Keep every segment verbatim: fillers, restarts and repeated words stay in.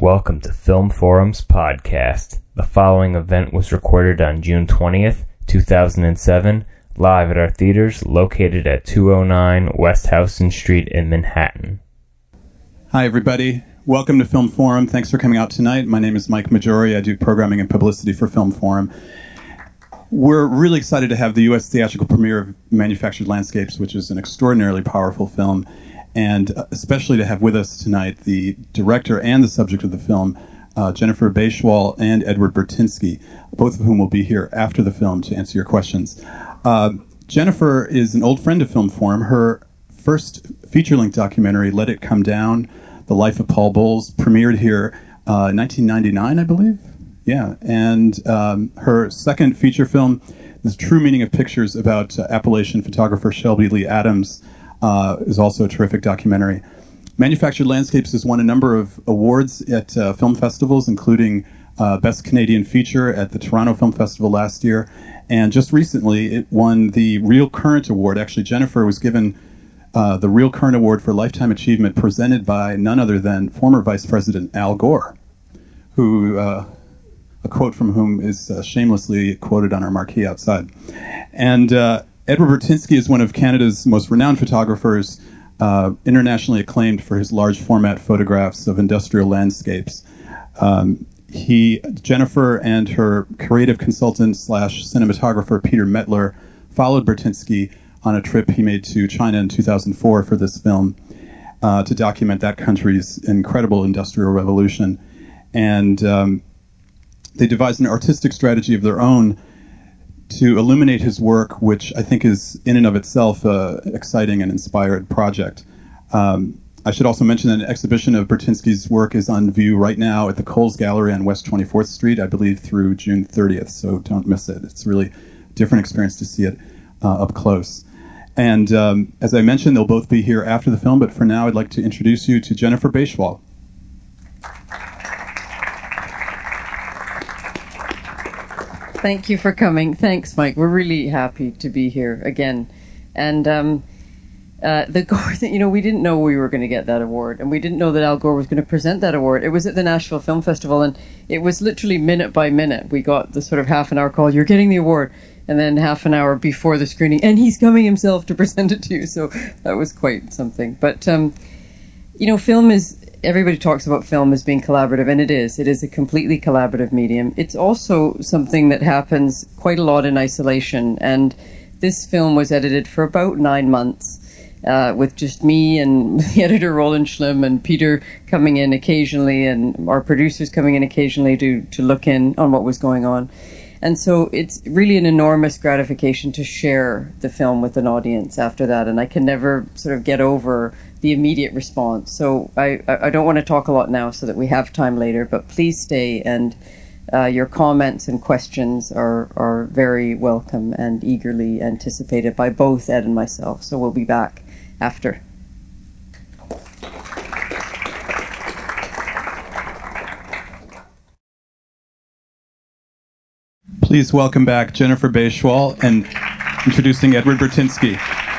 Welcome to Film Forum's podcast. The following event was recorded on June twentieth, two thousand seven, live at our theaters located at two oh nine West Houston Street in Manhattan. Hi, everybody. Welcome to Film Forum. Thanks for coming out tonight. My name is Mike Majori. I do programming and publicity for Film Forum. We're really excited to have the U S theatrical premiere of Manufactured Landscapes, which is an extraordinarily powerful film, and especially to have with us tonight the director and the subject of the film, uh, Jennifer Baichwal and Edward Burtynsky, both of whom will be here after the film to answer your questions. Uh, Jennifer is an old friend of Film Forum. Her first feature-length documentary, Let It Come Down, The Life of Paul Bowles, premiered here uh, in nineteen ninety-nine, I believe. Yeah, and um, her second feature film, The True Meaning of Pictures, about uh, Appalachian photographer Shelby Lee Adams, uh, is also a terrific documentary. Manufactured Landscapes has won a number of awards at uh, film festivals, including uh, Best Canadian Feature at the Toronto Film Festival last year, and just recently it won the Real Current Award. Actually, Jennifer was given uh, the Real Current Award for Lifetime Achievement, presented by none other than former Vice President Al Gore, who... Uh, a quote from whom is uh, shamelessly quoted on our marquee outside. And uh, Edward Burtynsky is one of Canada's most renowned photographers, uh, internationally acclaimed for his large format photographs of industrial landscapes. Um, he, Jennifer and her creative consultant slash cinematographer Peter Metler followed Burtynsky on a trip he made to China in two thousand four for this film uh, to document that country's incredible industrial revolution. And um, they devised an artistic strategy of their own to illuminate his work, which I think is in and of itself an exciting and inspired project. Um, I should also mention that an exhibition of Burtynsky's work is on view right now at the Coles Gallery on West twenty-fourth Street, I believe through June thirtieth, so don't miss it. It's really a different experience to see it uh, up close. And um, as I mentioned, they'll both be here after the film, but for now I'd like to introduce you to Jennifer Baichwal. Thank you for coming. Thanks, Mike. We're really happy to be here again. And um, uh, the Gore thing, you know, we didn't know we were going to get that award, and we didn't know that Al Gore was going to present that award. It was at the Nashville Film Festival, and it was literally minute by minute. We got the sort of half an hour call, you're getting the award, and then half an hour before the screening, and he's coming himself to present it to you. So that was quite something. But, um, you know, film is... Everybody talks about film as being collaborative, and it is. It is a completely collaborative medium. It's also something that happens quite a lot in isolation, and this film was edited for about nine months uh, with just me and the editor Roland Schlimm and Peter coming in occasionally, and our producers coming in occasionally to, to look in on what was going on. And so it's really an enormous gratification to share the film with an audience after that, and I can never sort of get over the immediate response. So I, I don't want to talk a lot now so that we have time later, but please stay, and uh, your comments and questions are, are very welcome and eagerly anticipated by both Ed and myself. So we'll be back after. Please welcome back Jennifer Baichwal and introducing Edward Burtynsky.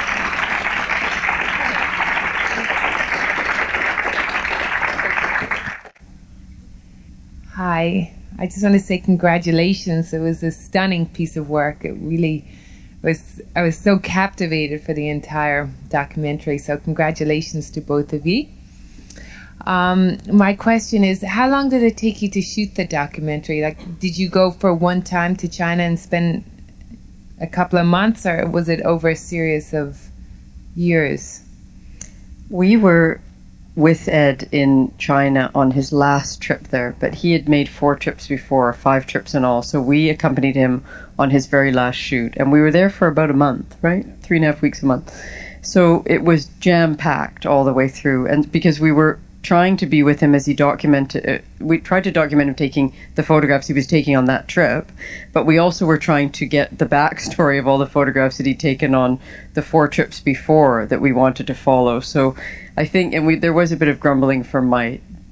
Hi. I just want to say congratulations. It was a stunning piece of work. It really was. I was so captivated for the entire documentary. So congratulations to both of you. Um, my question is, how long did it take you to shoot the documentary? Like, did you go for one time to China and spend a couple of months, or was it over a series of years? We were with Ed in China on his last trip there, but he had made four trips before, five trips in all, so we accompanied him on his very last shoot, and we were there for about a month, right? Three and a half weeks a month. So it was jam-packed all the way through, and because we were trying to be with him as he documented, uh, we tried to document him taking the photographs he was taking on that trip, but we also were trying to get the backstory of all the photographs that he'd taken on the four trips before that we wanted to follow. So I think, and we, there was a bit of grumbling from my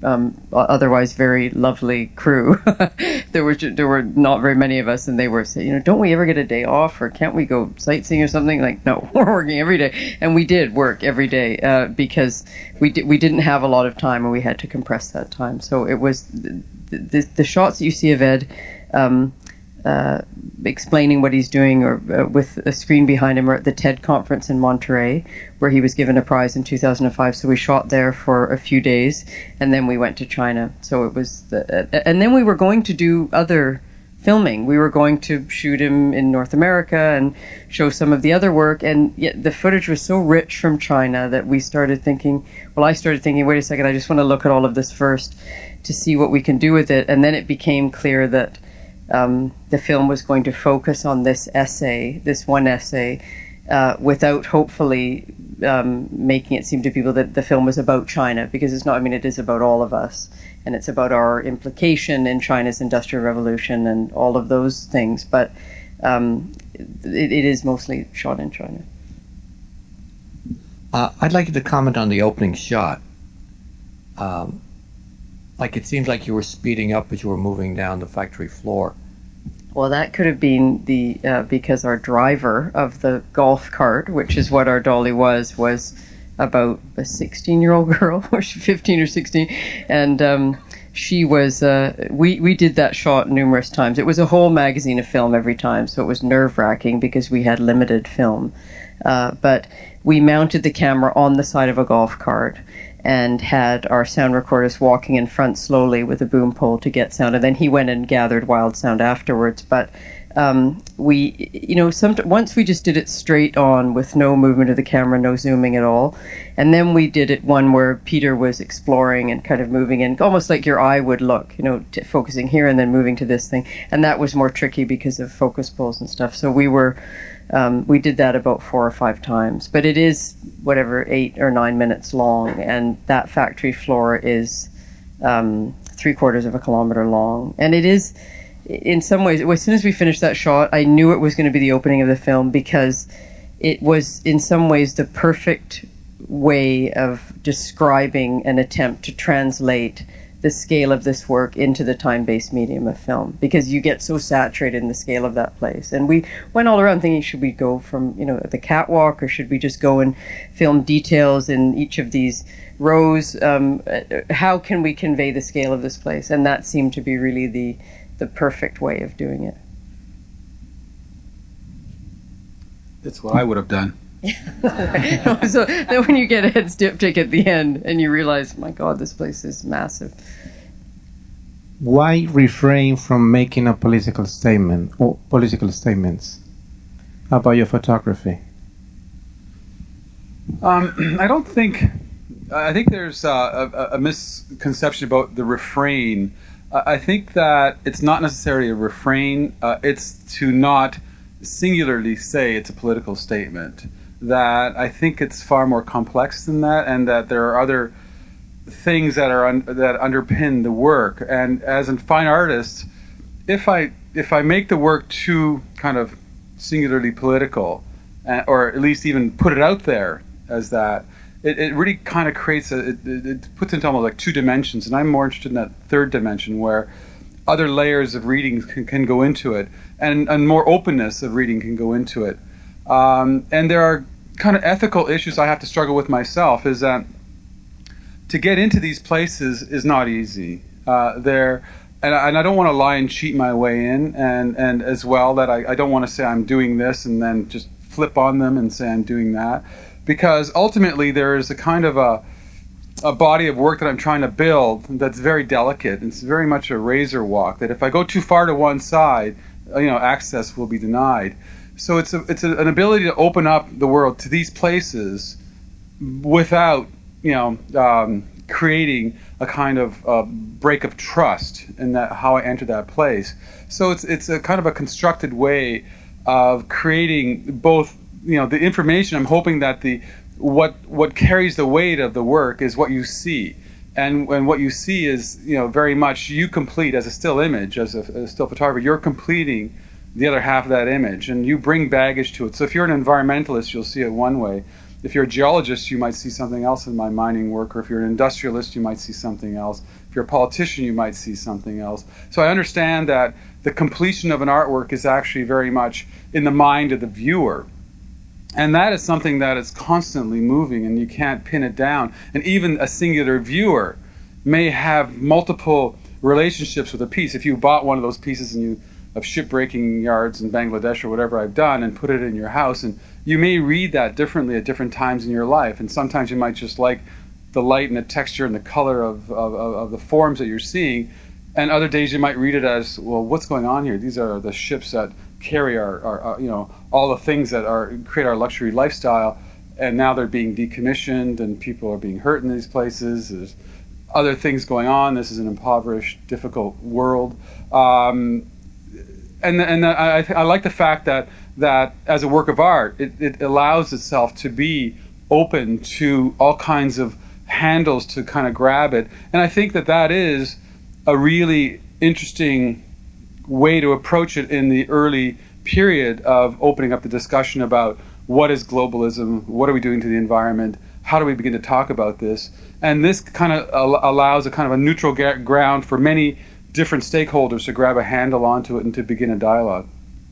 um, otherwise very lovely crew. there were there were not very many of us, and they were saying, you know, don't we ever get a day off, or can't we go sightseeing or something? Like, no, we're working every day, and we did work every day uh, because we di- we didn't have a lot of time, and we had to compress that time. So it was the the, the shots that you see of Ed. Um, Uh, explaining what he's doing, or uh, with a screen behind him, or at the TED conference in Monterey, where he was given a prize in two thousand five. So we shot there for a few days, and then we went to China. So it was, the, uh, and then we were going to do other filming. We were going to shoot him in North America and show some of the other work, and yet the footage was so rich from China that we started thinking, well, I started thinking, wait a second, I just want to look at all of this first to see what we can do with it. And then it became clear that Um, the film was going to focus on this essay, this one essay, uh, without hopefully um, making it seem to people that the film was about China, because it's not. I mean, it is about all of us, and it's about our implication in China's Industrial Revolution and all of those things. But um, it, it is mostly shot in China. Uh, I'd like you to comment on the opening shot. Um, like it seems like you were speeding up as you were moving down the factory floor. Well, that could have been the uh, because our driver of the golf cart, which is what our dolly was, was about a sixteen-year-old girl, or fifteen or sixteen, and um, she was. Uh, we we did that shot numerous times. It was a whole magazine of film every time, so it was nerve-wracking because we had limited film. Uh, but we mounted the camera on the side of a golf cart and had our sound recordist walking in front slowly with a boom pole to get sound, and then he went and gathered wild sound afterwards. But um, we, you know, some, once we just did it straight on with no movement of the camera, no zooming at all, and then we did it one where Peter was exploring and kind of moving in, almost like your eye would look, you know, t- focusing here and then moving to this thing, and that was more tricky because of focus pulls and stuff. So we were. Um, we did that about four or five times, but it is whatever eight or nine minutes long, and that factory floor is um, three quarters of a kilometer long, and it is, in some ways, as soon as we finished that shot, I knew it was going to be the opening of the film, because it was in some ways the perfect way of describing an attempt to translate the scale of this work into the time-based medium of film, because you get so saturated in the scale of that place. And we went all around thinking, should we go from, you know, the catwalk, or should we just go and film details in each of these rows? Um, how can we convey the scale of this place? And that seemed to be really the the perfect way of doing it. It's what I would have done. So then when you get a head diptych at the end and you realize, my God, this place is massive. Why refrain from making a political statement or political statements? How about your photography? Um, I don't think. I think there's uh, a, a misconception about the refrain. Uh, I think that it's not necessarily a refrain. Uh, it's to not singularly say it's a political statement. That I think it's far more complex than that, and that there are other things that are un- that underpin the work. And as a fine artist, if I if I make the work too kind of singularly political, uh, or at least even put it out there as that, it, it really kind of creates a it, it puts into almost like two dimensions. And I'm more interested in that third dimension where other layers of reading can, can go into it, and and more openness of reading can go into it. Um, and there are kind of ethical issues I have to struggle with myself, is that to get into these places is not easy. Uh, there, and I, and I don't want to lie and cheat my way in, and, and as well that I, I don't want to say I'm doing this and then just flip on them and say I'm doing that, because ultimately there is a kind of a a body of work that I'm trying to build that's very delicate. It's very much a razor walk, that if I go too far to one side, you know, access will be denied. So it's a, it's a, an ability to open up the world to these places without, you know, um, creating a kind of uh, break of trust in that how I enter that place. So it's it's a kind of a constructed way of creating both, you know, the information. I'm hoping that the what what carries the weight of the work is what you see, and and what you see is, you know, very much you complete as a still image, as a, a still photographer. You're completing the other half of that image, and you bring baggage to it. So if you're an environmentalist, you'll see it one way. If you're a geologist, you might see something else in my mining work, or if you're an industrialist, you might see something else. If you're a politician, you might see something else. So I understand that the completion of an artwork is actually very much in the mind of the viewer. And that is something that is constantly moving, and you can't pin it down. And even a singular viewer may have multiple relationships with a piece. If you bought one of those pieces and you of shipbreaking yards in Bangladesh or whatever I've done and put it in your house, and you may read that differently at different times in your life, and sometimes you might just like the light and the texture and the color of, of, of the forms that you're seeing, and other days you might read it as, well, what's going on here? These are the ships that carry our, our, our you know, all the things that are create our luxury lifestyle, and now they're being decommissioned and people are being hurt in these places. There's other things going on. This is an impoverished, difficult world. Um, And, and I, I like the fact that, that as a work of art, it, it allows itself to be open to all kinds of handles to kind of grab it. And I think that that is a really interesting way to approach it in the early period of opening up the discussion about what is globalism, what are we doing to the environment, how do we begin to talk about this. And this kind of al- allows a kind of a neutral ga- ground for many different stakeholders to grab a handle onto it and to begin a dialogue.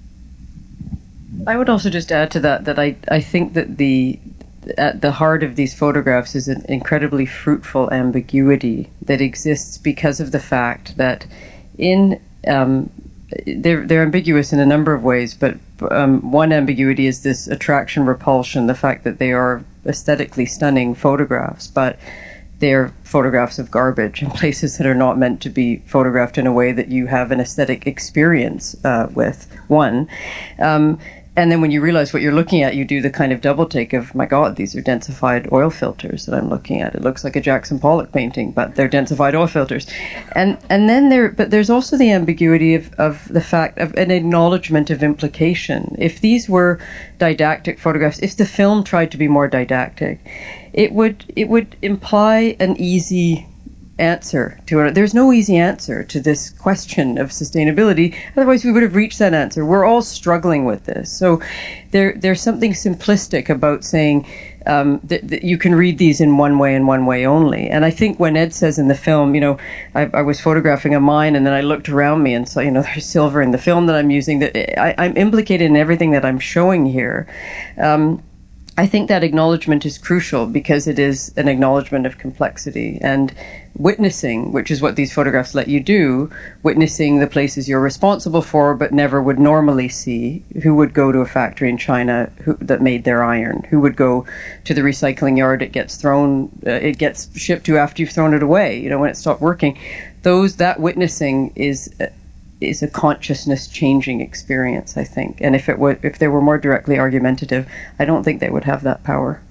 I would also just add to that that I, I think that the at the heart of these photographs is an incredibly fruitful ambiguity that exists because of the fact that in um, they're they're ambiguous in a number of ways, but um, one ambiguity is this attraction repulsion, the fact that they are aesthetically stunning photographs, but they're photographs of garbage in places that are not meant to be photographed in a way that you have an aesthetic experience uh, with, one. Um, and then when you realize what you're looking at, you do the kind of double take of, my God, these are densified oil filters that I'm looking at. It looks like a Jackson Pollock painting, but they're densified oil filters. And and then there, but there's also the ambiguity of, of the fact of an acknowledgement of implication. If these were didactic photographs, if the film tried to be more didactic, it would it would imply an easy answer to it. There's no easy answer to this question of sustainability. Otherwise, we would have reached that answer. We're all struggling with this. So there, there's something simplistic about saying um, that, that you can read these in one way and one way only. And I think when Ed says in the film, you know, I, I was photographing a mine and then I looked around me and saw, you know, there's silver in the film that I'm using. That I, I'm implicated in everything that I'm showing here. Um, I think that acknowledgement is crucial because it is an acknowledgement of complexity and witnessing, which is what these photographs let you do, witnessing the places you're responsible for but never would normally see. Who would go to a factory in China who, that made their iron? Who would go to the recycling yard it gets thrown, uh, it gets shipped to after you've thrown it away, you know, when it stopped working? Those, that witnessing is uh, is a consciousness-changing experience, I think. And if it would, if they were more directly argumentative, I don't think they would have that power.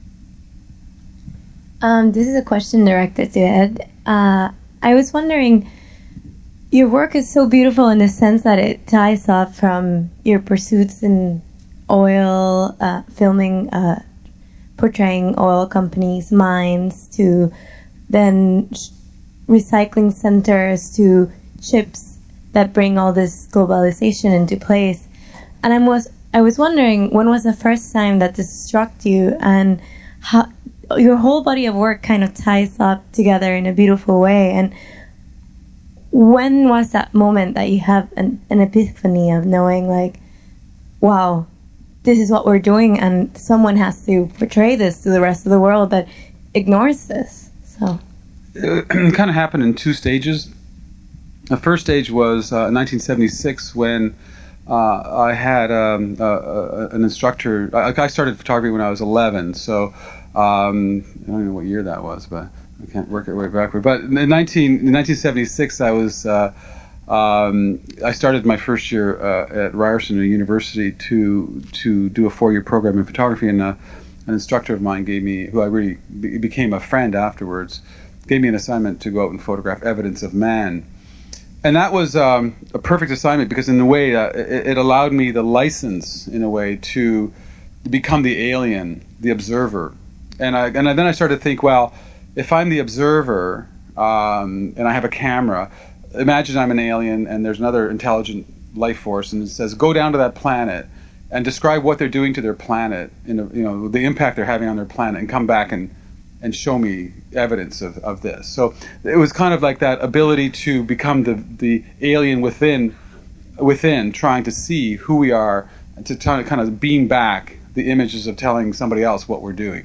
Um, this is a question directed to Ed. Uh, I was wondering, your work is so beautiful in the sense that it ties up from your pursuits in oil, uh, filming, uh, portraying oil companies, mines, to then sh- recycling centers, to ships that bring all this globalization into place. And I was I was wondering, when was the first time that this struck you, and how your whole body of work kind of ties up together in a beautiful way? And when was that moment that you have an, an epiphany of knowing, like, wow, this is what we're doing, and someone has to portray this to the rest of the world that ignores this? So it kind of happened in two stages. The first stage was uh, in nineteen seventy-six when uh, I had um, uh, uh, an instructor. I, I started photography when I was eleven, so um, I don't know what year that was, but I can't work it way backward. But in, nineteen, in nineteen seventy-six, I was uh, um, I started my first year uh, at Ryerson University to to do a four-year program in photography, and uh, an instructor of mine gave me, who I really be, became a friend afterwards, gave me an assignment to go out and photograph evidence of man. And that was um, a perfect assignment because in a way uh, it, it allowed me the license, in a way, to become the alien, the observer. And, I, and I, then I started to think, well, if I'm the observer um, and I have a camera, imagine I'm an alien and there's another intelligent life force and it says, go down to that planet and describe what they're doing to their planet, you know, you know, the impact they're having on their planet, and come back and, and show me evidence of, of this. So it was kind of like that ability to become the, the alien within, within, trying to see who we are, and to try to kind of beam back the images of telling somebody else what we're doing.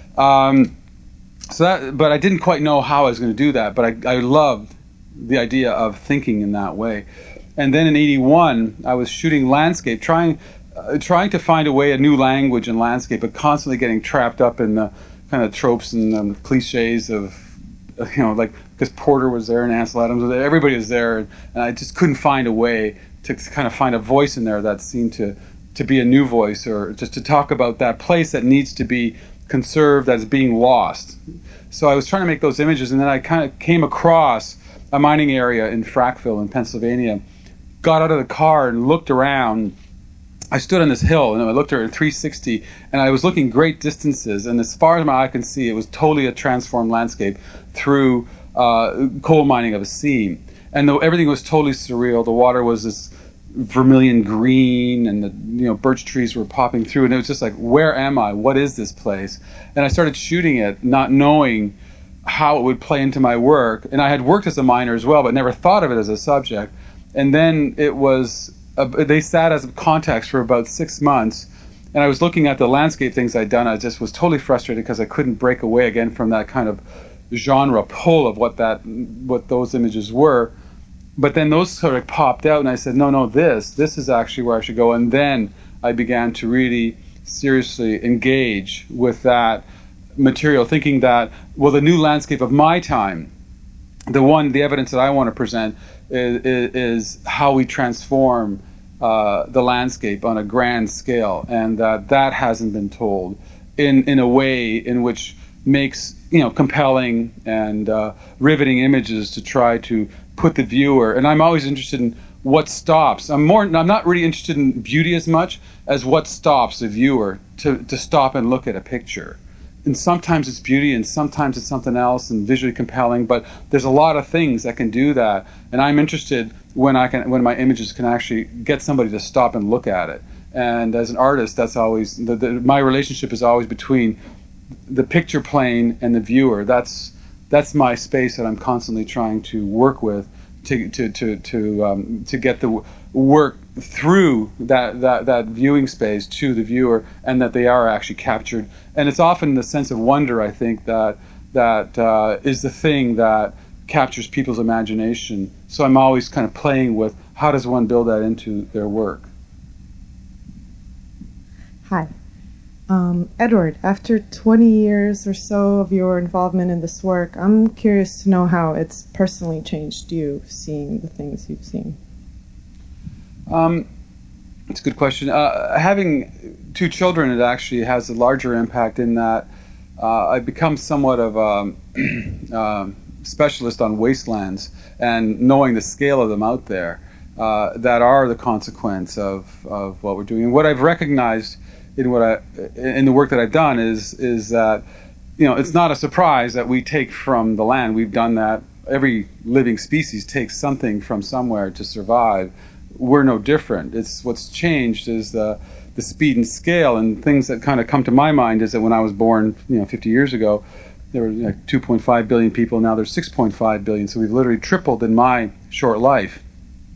Um, so that, but I didn't quite know how I was going to do that, but I, I loved the idea of thinking in that way. And then in eighty-one, I was shooting landscape, trying uh, trying to find a way, a new language in landscape, but constantly getting trapped up in the kind of tropes and um, cliches of, you know, like, because Porter was there and Ansel Adams was there, everybody was there, and, and I just couldn't find a way to kind of find a voice in there that seemed to, to be a new voice, or just to talk about that place that needs to be conserved, that's being lost. So I was trying to make those images, and then I kind of came across a mining area in Frackville in Pennsylvania, got out of the car and looked around. I stood on this hill and I looked at three sixty, and I was looking great distances, and as far as my eye can see, it was totally a transformed landscape through uh, coal mining of a seam. And though everything was totally surreal, the water was this vermilion green, and the you know birch trees were popping through, and it was just like, where am I? What is this place? And I started shooting it, not knowing how it would play into my work. And I had worked as a miner as well, but never thought of it as a subject. And then it was, uh, they sat as context for about six months, and I was looking at the landscape things I'd done. I just was totally frustrated because I couldn't break away again from that kind of genre pull of what that, what those images were. But then those sort of popped out, and I said, no, no, this, this is actually where I should go. And then I began to really seriously engage with that material, thinking that, well, the new landscape of my time, the one, the evidence that I want to present is, is, is how we transform uh, the landscape on a grand scale, and that that hasn't been told in in a way in which makes, you know, compelling and uh, riveting images to try to put the viewer. And I'm always interested in what stops. I'm more. I'm not really interested in beauty as much as what stops the viewer to to stop and look at a picture. And sometimes it's beauty, and sometimes it's something else, and visually compelling. But there's a lot of things that can do that, and I'm interested when I can, when my images can actually get somebody to stop and look at it. And as an artist, that's always the, the, my relationship is always between the picture plane and the viewer. That's that's my space that I'm constantly trying to work with to to to to um, to get the work through that, that that viewing space to the viewer, and that they are actually captured. And it's often the sense of wonder, I think, that that uh, is the thing that captures people's imagination. So I'm always kind of playing with how does one build that into their work. Hi. Um, Edward, after twenty years or so of your involvement in this work, I'm curious to know how it's personally changed you, seeing the things you've seen. Um, it's a good question. Uh, having two children, it actually has a larger impact in that uh, I've become somewhat of a um, specialist on wastelands, and knowing the scale of them out there uh, that are the consequence of, of what we're doing. And what I've recognized in what I in the work that I've done is is that, you know, it's not a surprise that we take from the land. We've done that. Every living species takes something from somewhere to survive. We're no different. It's what's changed is the the speed and scale, and things that kind of come to my mind is that when I was born, you know, fifty years ago, there were like two point five billion people. Now there's six point five billion. So we've literally tripled in my short life.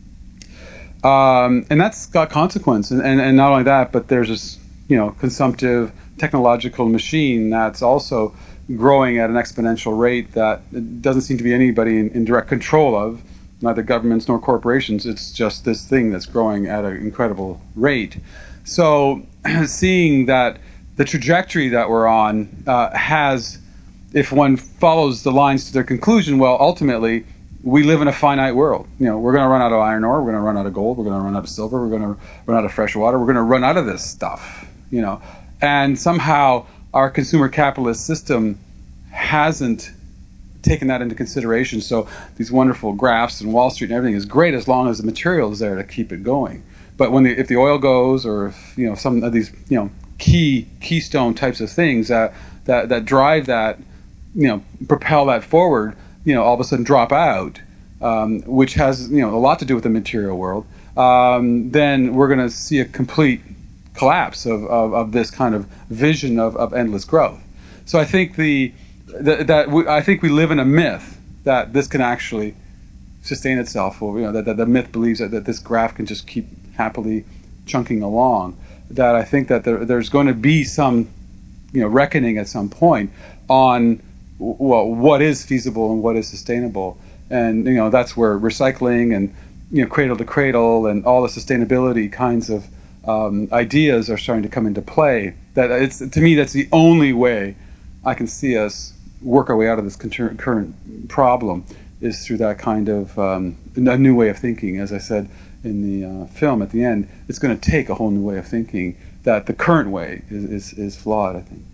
Um, and that's got consequence. And, and and not only that, but there's this, you know, consumptive technological machine that's also growing at an exponential rate that doesn't seem to be anybody in, in direct control of. Neither governments nor corporations. It's just this thing that's growing at an incredible rate. So seeing that the trajectory that we're on uh, has, if one follows the lines to their conclusion, well, ultimately, we live in a finite world. You know, we're going to run out of iron ore, we're going to run out of gold, we're going to run out of silver, we're going to run out of fresh water, we're going to run out of this stuff, you know. And somehow our consumer capitalist system hasn't taken that into consideration. So these wonderful graphs and Wall Street and everything is great as long as the material is there to keep it going. But when the, if the oil goes, or if, you know, some of these, you know, key keystone types of things that that that drive that, you know, propel that forward, you know, all of a sudden drop out, um, which has, you know, a lot to do with the material world, um, then we're going to see a complete collapse of, of, of this kind of vision of, of endless growth. So I think the, the that we, I think we live in a myth that this can actually sustain itself, or you know that, that the myth believes that, that this graph can just keep happily chunking along. That I think that there, there's going to be some, you know, reckoning at some point on well what is feasible and what is sustainable, and you know that's where recycling and you know cradle to cradle and all the sustainability kinds of um, ideas are starting to come into play. That it's to me that's the only way I can see us work our way out of this current problem is through that kind of um, a new way of thinking. As I said in the uh, film at the end, it's going to take a whole new way of thinking. That the current way is is, is flawed, I think.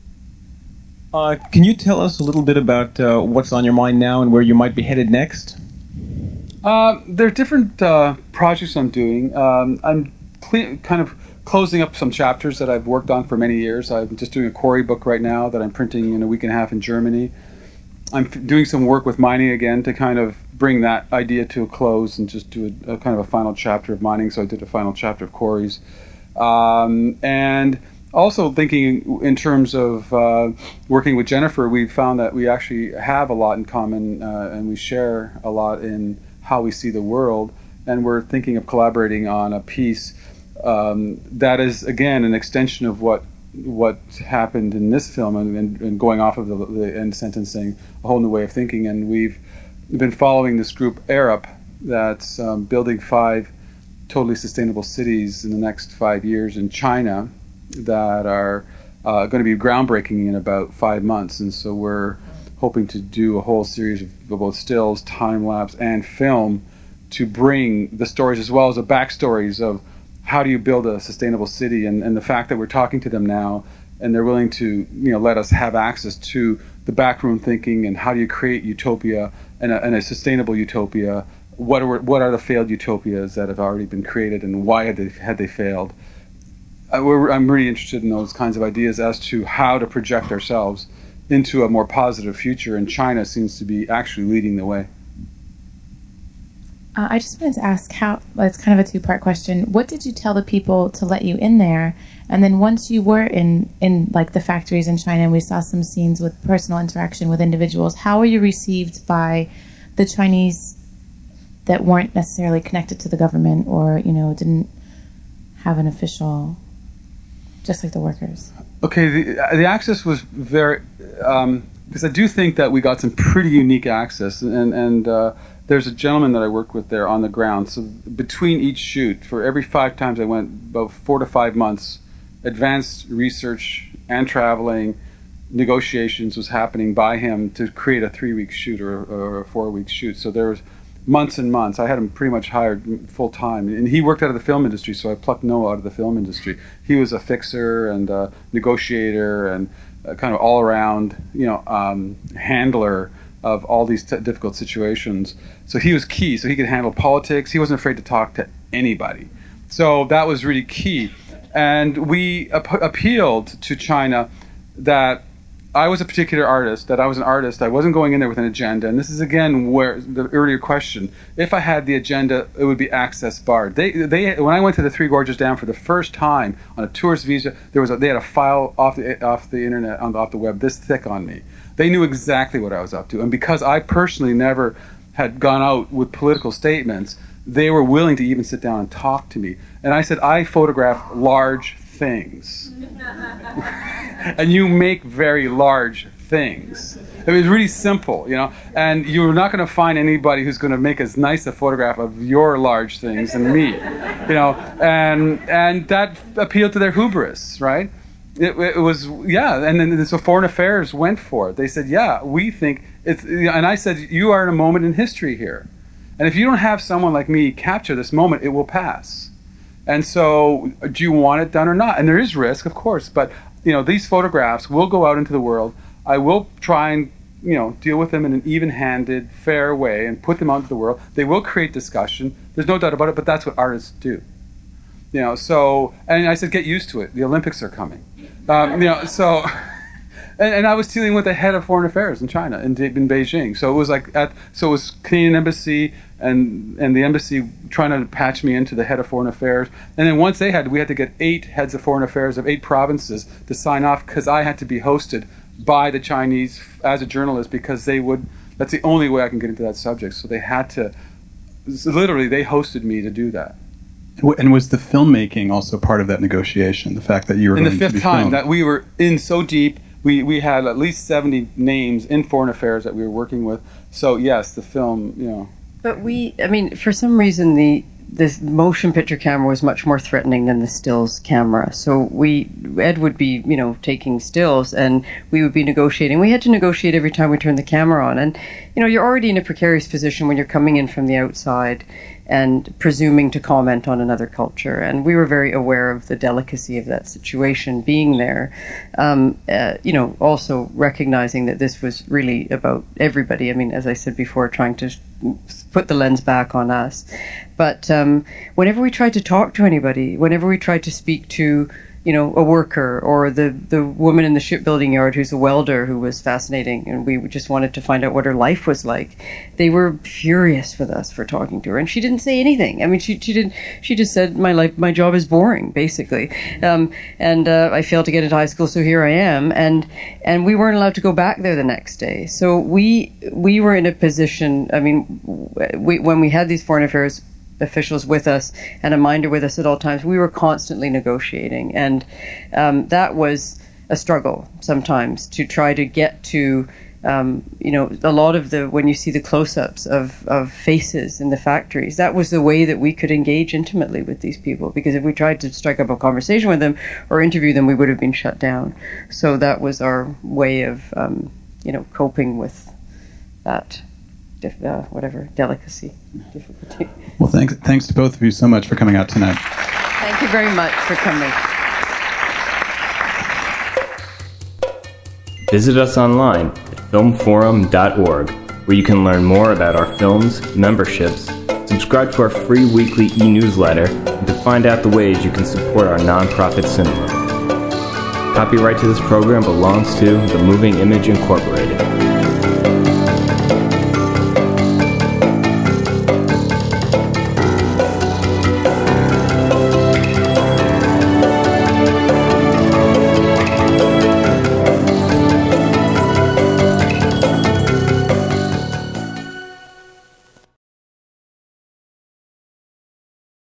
Uh, can you tell us a little bit about uh, what's on your mind now and where you might be headed next? Uh, there are different uh, projects I'm doing. Um, I'm cle- kind of closing up some chapters that I've worked on for many years. I'm just doing a quarry book right now that I'm printing in a week and a half in Germany. I'm f- doing some work with mining again to kind of bring that idea to a close and just do a, a kind of a final chapter of mining. So I did a final chapter of quarries. Um, and also thinking in terms of uh, working with Jennifer, we found that we actually have a lot in common uh, and we share a lot in how we see the world. And we're thinking of collaborating on a piece um, that is, again, an extension of what what happened in this film and, and, and going off of the, the end sentencing, a whole new way of thinking. And we've been following this group, Arup, that's um, building five totally sustainable cities in the next five years in China that are uh, going to be groundbreaking in about five months. And so we're hoping to do a whole series of both stills, time-lapse, and film to bring the stories as well as the backstories of how do you build a sustainable city, and, and the fact that we're talking to them now and they're willing to you know let us have access to the backroom thinking and how do you create utopia and a, and a sustainable utopia. What are what are the failed utopias that have already been created and why had they, had they failed? I, we're, I'm really interested in those kinds of ideas as to how to project ourselves into a more positive future, and China seems to be actually leading the way. Uh, I just wanted to ask how, well, it's kind of a two-part question. What did you tell the people to let you in there? And then once you were in, in like the factories in China and we saw some scenes with personal interaction with individuals, how were you received by the Chinese that weren't necessarily connected to the government or, you know, didn't have an official, just like the workers? Okay, the, the access was very, um, because I do think that we got some pretty unique access, and, and uh, there's a gentleman that I worked with there on the ground. So between each shoot, for every five times I went, about four to five months, advanced research and traveling, negotiations was happening by him to create a three-week shoot or, or a four-week shoot. So there was months and months. I had him pretty much hired full-time. And he worked out of the film industry, so I plucked Noah out of the film industry. He was a fixer and a negotiator and a kind of all-around, you know, um, handler of all these t- difficult situations. So he was key. So he could handle politics. He wasn't afraid to talk to anybody. So that was really key. And we ap- appealed to China that I was a particular artist, that I was an artist. I wasn't going in there with an agenda. And this is, again, where the earlier question. If I had the agenda, it would be access barred. They, they, when I went to the Three Gorges Dam for the first time on a tourist visa, there was a, they had a file off the, off the internet, on the, off the web, this thick on me. They knew exactly what I was up to. And because I personally never had gone out with political statements, they were willing to even sit down and talk to me. And I said, I photograph large things. And you make very large things. It was really simple, you know. And you're not going to find anybody who's going to make as nice a photograph of your large things than me, you know. And and that appealed to their hubris, right? It, it was, yeah, and then so Foreign Affairs went for it. They said, yeah, we think it's, and I said, you are in a moment in history here. And if you don't have someone like me capture this moment, it will pass. And so, do you want it done or not? And there is risk, of course, but, you know, these photographs will go out into the world. I will try and, you know, deal with them in an even-handed, fair way and put them out into the world. They will create discussion. There's no doubt about it, but that's what artists do. You know, so, and I said, get used to it. The Olympics are coming. Um, you know, so, and, and I was dealing with the head of foreign affairs in China, in, in Beijing. So it was like, at, so it was Canadian embassy and and the embassy trying to patch me into the head of foreign affairs. And then once they had, we had to get eight heads of foreign affairs of eight provinces to sign off, because I had to be hosted by the Chinese as a journalist, because they would, that's the only way I can get into that subject. So they had to, so literally they hosted me to do that. And was the filmmaking also part of that negotiation? The fact that you were in the going to fifth be time filmed? that we were in so deep, we we had at least seventy names in foreign affairs that we were working with. So yes, the film, you know. But we, I mean, for some reason, the this motion picture camera was much more threatening than the stills camera. So we, Ed would be, you know, taking stills, and we would be negotiating. We had to negotiate every time we turned the camera on. And, you know, you're already in a precarious position when you're coming in from the outside and presuming to comment on another culture. And we were very aware of the delicacy of that situation being there. Um, uh, you know, also recognizing that this was really about everybody. I mean, as I said before, trying to put the lens back on us. But um, whenever we tried to talk to anybody, whenever we tried to speak to, you know, a worker or the, the woman in the shipbuilding yard who's a welder who was fascinating, and we just wanted to find out what her life was like, they were furious with us for talking to her. And she didn't say anything. I mean, she she didn't. She just said, "My life, my job is boring," basically. Um, and uh, I failed to get into high school, so here I am. And and we weren't allowed to go back there the next day. So we we were in a position. I mean, we, when we had these foreign affairs officials with us and a minder with us at all times, we were constantly negotiating, and um, that was a struggle sometimes to try to get to um, you know, a lot of the, when you see the close-ups of, of faces in the factories, that was the way that we could engage intimately with these people, because if we tried to strike up a conversation with them or interview them, we would have been shut down. So that was our way of um, you know, coping with that Uh, whatever delicacy, difficulty. Well, thanks, thanks to both of you so much for coming out tonight. Thank you very much for coming. Visit us online at film forum dot org, where you can learn more about our films, memberships, subscribe to our free weekly e-newsletter, and to find out the ways you can support our nonprofit cinema. Copyright to this program belongs to The Moving Image Incorporated.